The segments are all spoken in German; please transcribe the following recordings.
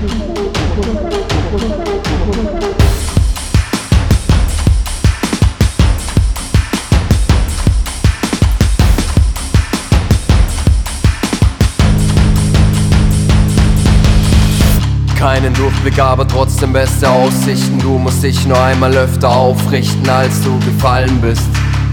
Keinen Durchblick, aber trotzdem beste Aussichten. Du musst dich nur einmal öfter aufrichten, als du gefallen bist.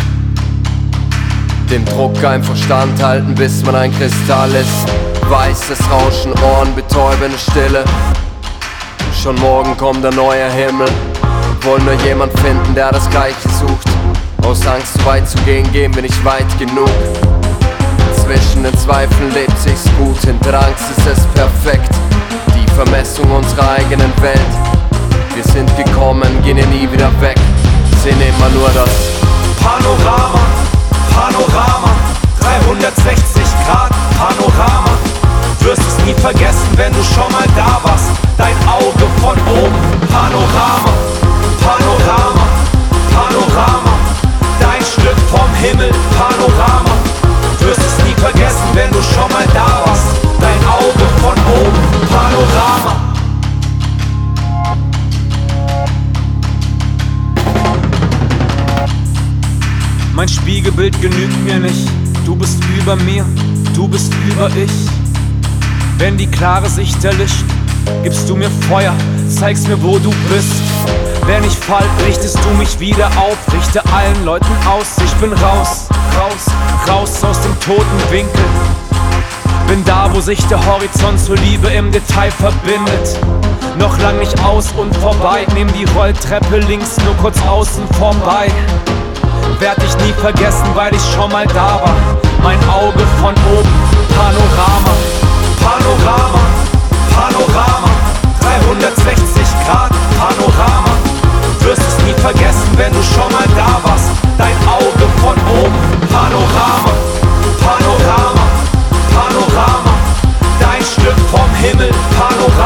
Den Druck einfach standhalten, bis man ein Kristall ist. Weißes Rauschen, ohrenbetäubende Stille. Schon morgen kommt ein neuer Himmel. Wollen nur jemand finden, der das Gleiche sucht. Aus Angst zu weit zu gehen, gehen wir nicht weit genug. Zwischen den Zweifeln lebt sich's gut, hinter Angst ist es perfekt. Die Vermessung unserer eigenen Welt. Wir sind gekommen, gehen hier nie wieder weg. Sehen immer nur das Panorama, Panorama, 360 Grad Panorama. Wirst es nie vergessen, wenn du schon mal da warst. Dein Auge von oben, Panorama, Panorama, Panorama. Dein Stück vom Himmel, Panorama. Wirst es nie vergessen, wenn du schon mal da warst. Dein Auge von oben, Panorama. Mein Spiegelbild genügt mir nicht. Du bist über mir, du bist über ich. Wenn die klare Sicht erlischt, gibst du mir Feuer, zeigst mir, wo du bist. Wenn ich fall, richtest du mich wieder auf. Richte allen Leuten aus, ich bin raus, raus, raus aus dem toten Winkel. Bin da, wo sich der Horizont zur Liebe im Detail verbindet. Noch lang nicht aus und vorbei. Nehm die Rolltreppe links nur kurz außen vorbei. Werd ich nie vergessen, weil ich schon mal da war. Mein Auge von oben, Panorama, Panorama, Panorama, 360 Grad Panorama. Wirst es nie vergessen, wenn du schon mal da warst. Dein Auge von oben, Panorama, Panorama, Panorama. Dein Stück vom Himmel, Panorama.